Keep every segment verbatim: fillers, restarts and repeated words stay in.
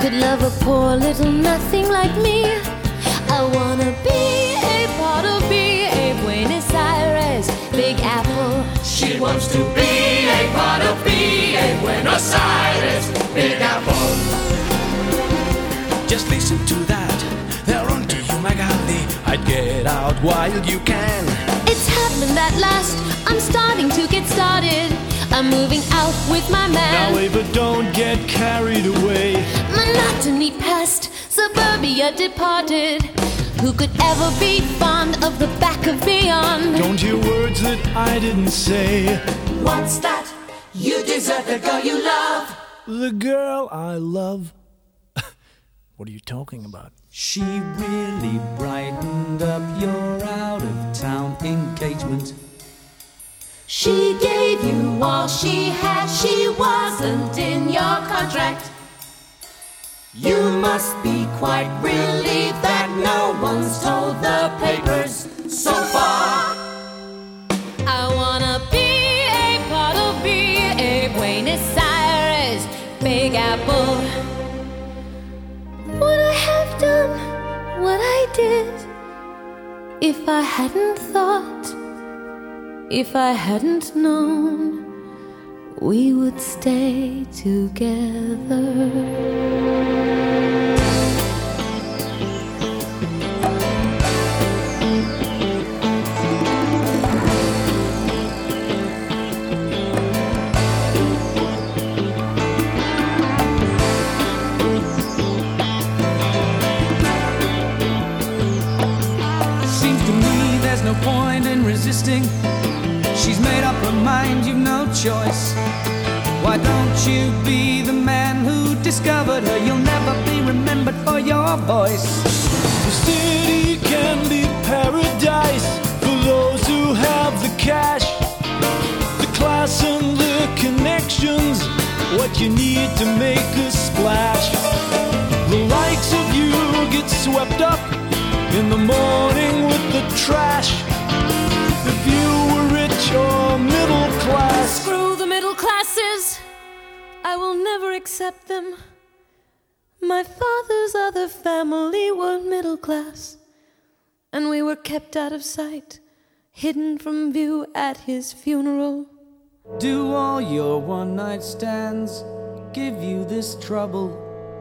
could love a poor little nothing like me. I wanna be a part of B A Buenos Aires, Big Apple. She wants to be a part of B A Buenos Aires, Big Apple. Just listen to that, they're on to you, Magali. I'd get out while you can. It's happened at last, I'm starting to get started. I'm moving out with my man. Now Ava, don't get carried away. Monotony past, suburbia departed. Who could ever be fond of the back of beyond? Don't hear words that I didn't say. What's that? You desert the girl you love. The girl I love. What are you talking about? She really brightened up your out-of-town engagement. She gave you all she had, she wasn't in your contract. You must be quite relieved that no one's told the papers so far. I wanna be a part of B A Buenos Aires, Big Apple. Would I have done what I did if I hadn't thought, if I hadn't known we would stay together? No point in resisting. She's made up her mind, you've no choice. Why don't you be the man who discovered her? You'll never be remembered for your voice. The city can be paradise for those who have the cash, the class and the connections, what you need to make a splash. The likes of you get swept up in the morning with the trash. If you were rich or middle class, screw the middle classes, I will never accept them. My father's other family were middle class, and we were kept out of sight, hidden from view at his funeral. Do all your one-night stands give you this trouble?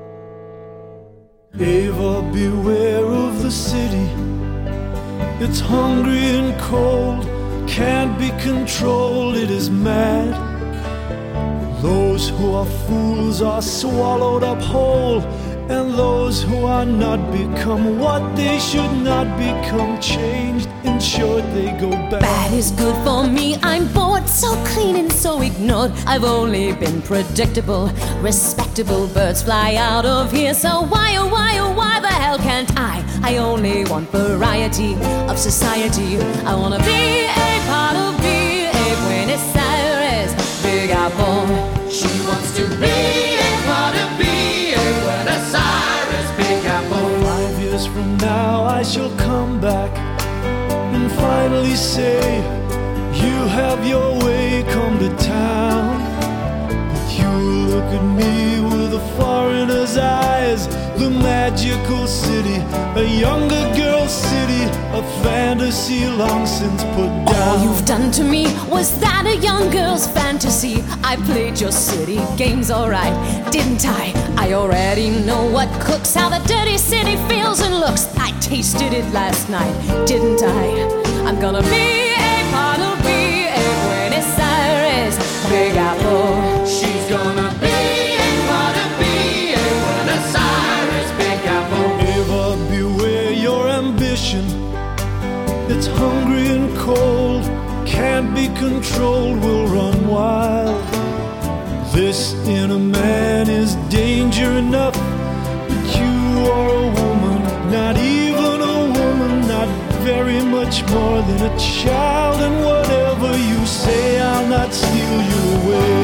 Ava, beware of the city. It's hungry and cold, can't be controlled, it is mad. Those who are fools are swallowed up whole, and those who are not become what they should not become. Changed, in short, they go bad. Bad is good for me, I'm bored, so clean and so ignored. I've only been predictable, respectable birds fly out of here. So why, oh why, oh why the hell can't I? I only want variety of society. I wanna be a part of B A Buenos Aires, Big Apple. She wants to be a part of B A Buenos Aires, Big Apple. Five years from now I shall come back and finally say, you have your way, come to town. But you look at me with a foreigner's eyes, the magical city, a younger girl's city, a fantasy long since put down. All you've done to me, was that a young girl's fantasy? I played your city games alright, didn't I? I already know what cooks, how the dirty city feels and looks. I tasted it last night, didn't I? I'm gonna be a part of B A Buenos Aires, Big Apple. She's gonna be a part of B A Buenos Aires, Big Apple. Ava, beware your ambition. It's hungry and cold, can't be controlled, will run wild. This in a man is danger enough, but you are a woman, not even a woman, not very much more than a child. And whatever you say, I'll not steal you away.